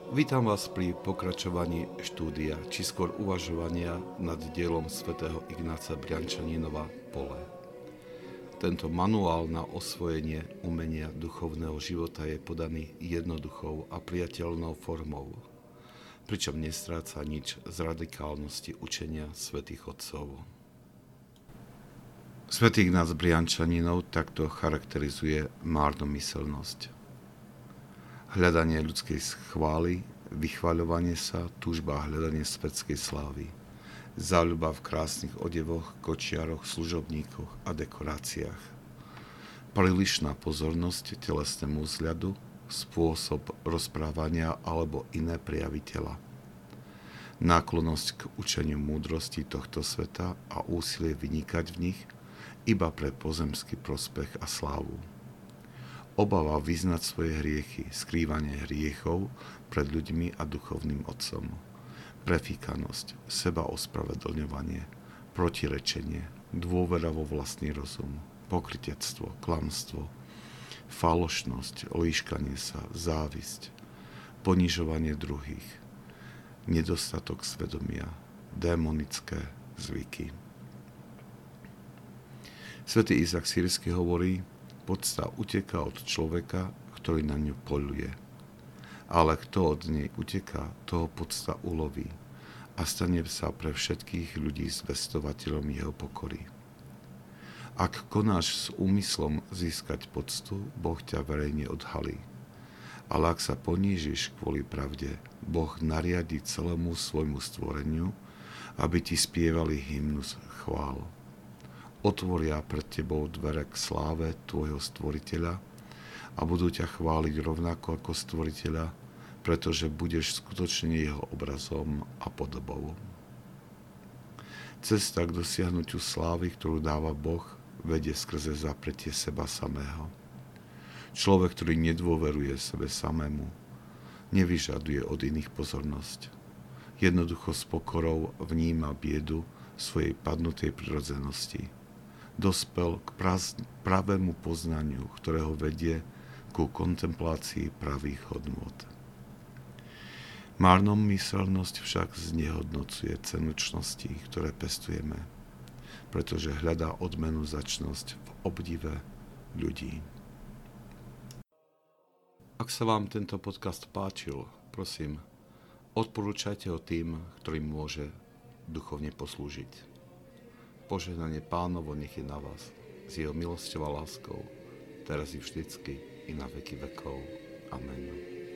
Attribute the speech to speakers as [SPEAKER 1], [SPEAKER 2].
[SPEAKER 1] Vítam vás pri pokračovaní štúdia, či skôr uvažovania nad dielom svätého Ignáca Briančaninova Pole. Tento manuál na osvojenie umenia duchovného života je podaný jednoduchou a priateľnou formou, pričom nestráca nič z radikálnosti učenia svätých otcov. Svätý Ignác Briančaninov takto charakterizuje márnomyselnosť. Hľadanie ľudskej chvály, vychvaľovanie sa, túžba a hľadanie svetskej slávy, záľuba v krásnych odevoch, kočiaroch, služobníkoch a dekoráciách, prílišná pozornosť telesnému vzhľadu, spôsob rozprávania alebo iné prejavy tela, náklonnosť k učeniu múdrosti tohto sveta a úsilie vynikať v nich iba pre pozemský prospech a slávu. Obava vyznať svoje hriechy, skrývanie hriechov pred ľuďmi a duchovným otcom, prefíkanosť, seba ospravedlňovanie, protirečenie, dôvera vo vlastný rozum, pokrytectvo, klamstvo, falošnosť, líškanie sa, závisť, ponižovanie druhých, nedostatok svedomia, démonické zvyky. Svätý Izák Sýrsky hovorí: podsta uteká od človeka, ktorý na ňu poľuje. Ale kto od nej uteká, toho podsta uloví a stane sa pre všetkých ľudí zvestovateľom jeho pokory. Ak konáš s úmyslom získať poctu, Boh ťa verejne odhalí. Ale ak sa ponížiš kvôli pravde, Boh nariadi celému svojmu stvoreniu, aby ti spievali hymnus chvál. Otvoria pred tebou dvere k sláve tvojho stvoriteľa a budú ťa chváliť rovnako ako stvoriteľa, pretože budeš skutočne jeho obrazom a podobou. Cesta k dosiahnutiu slávy, ktorú dáva Boh, vedie skrze zapretie seba samého. Človek, ktorý nedôveruje sebe samému, nevyžaduje od iných pozornosť. Jednoducho s pokorou vníma biedu svojej padnutej prirodzenosti. Dospel k pravému poznaniu, ktorého vedie ku kontemplácii pravých hodnôt. Márnomyselnosť však znehodnocuje cenu čností, ktoré pestujeme, pretože hľadá odmenu za čnosť v obdive ľudí. Ak sa vám tento podcast páčil, prosím, odporúčajte ho tým, ktorým môže duchovne poslúžiť. Požehnanie Pánovo nech je na vás, s jeho milosťou a láskou, teraz i vždycky, i na veky vekov. Amen.